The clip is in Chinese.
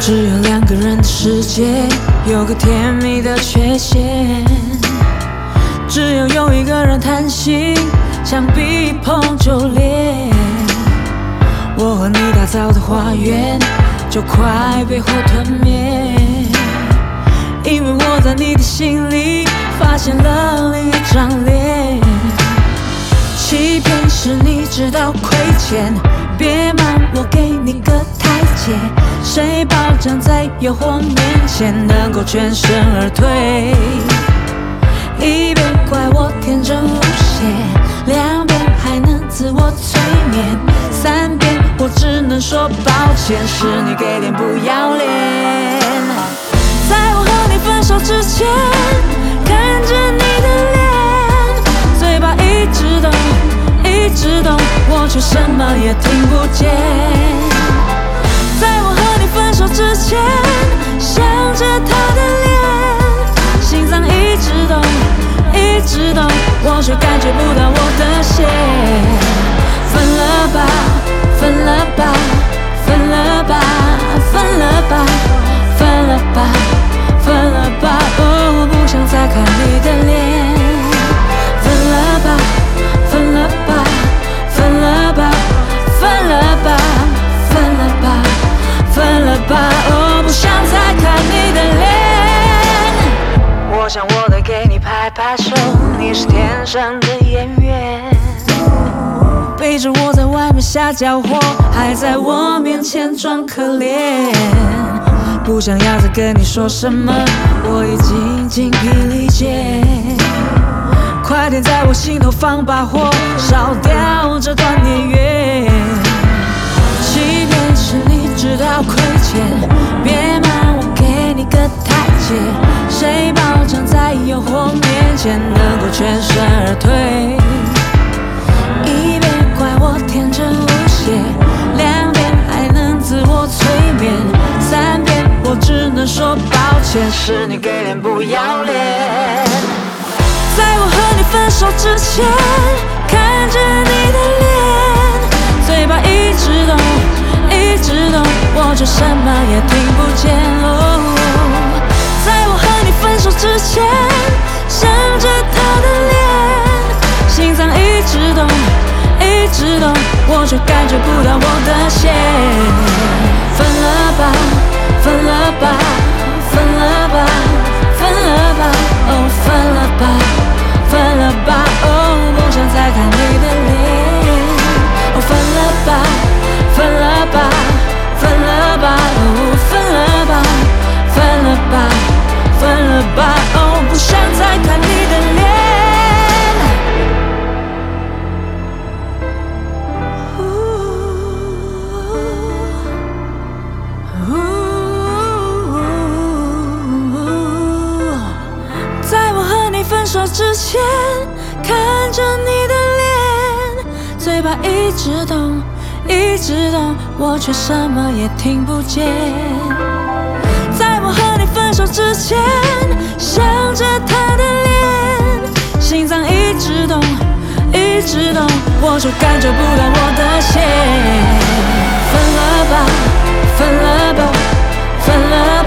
只有两个人的世界，有个甜蜜的缺陷。只有一个人贪心，墙壁一碰就裂。我和你打造的花园，就快被火吞灭。因为我在你的心里发现了另一张脸。欺骗是你知道亏欠，别瞒我，给你个台阶。谁保证在诱惑面前能够全身而退？一边怪我天真无邪，两边还能自我催眠，三边我只能说抱歉，是你给脸不要脸。在我和你分手之前，看着你的脸，嘴巴一直动一直动，我却什么也听不见。在我和你分手之前，想着他的脸，心脏一直动一直动，我却感觉不到我的血。分了吧，分了吧，分了吧，分了吧，分了吧，分了吧，哦，我不想再看你的脸。分了吧，分了吧，分了吧，分了吧，分了吧，分了吧，哦，不想再看你的脸。我想我得给你拍拍手，你是天生的演员。背着我在外面瞎搅和，还在我面前装可怜。不想要再跟你说什么，我已经精疲力竭。快点在我心头放把火，烧掉这段孽缘。欺骗是你知道亏欠，别瞒我，给你个台阶。谁保证在诱惑面前能够全身而退？一边怪我天真无邪，两边还能自我催眠，三边我只能说抱歉，是你给脸不要脸。在我和你分手之前，看着你的脸，嘴巴一直动一直动，我却什么也听不见。哦，在我和你分手之前，想着他的脸，心脏一直动一直动，我却感觉不到我的血。分了吧，分了吧，分了吧，分了吧，哦，分了吧，分了吧，哦，不想再看你的脸。哦，分了吧，分了吧，分了吧，哦，分了吧，分了吧，分了吧，哦，不想再看你的脸。在我和你分手之前，看着你的脸，嘴巴一直动一直动，我却什么也听不见。在我和你分手之前，想着他的脸，心脏一直动一直动，我却感觉不到我的血。分了吧，分了吧，分了吧。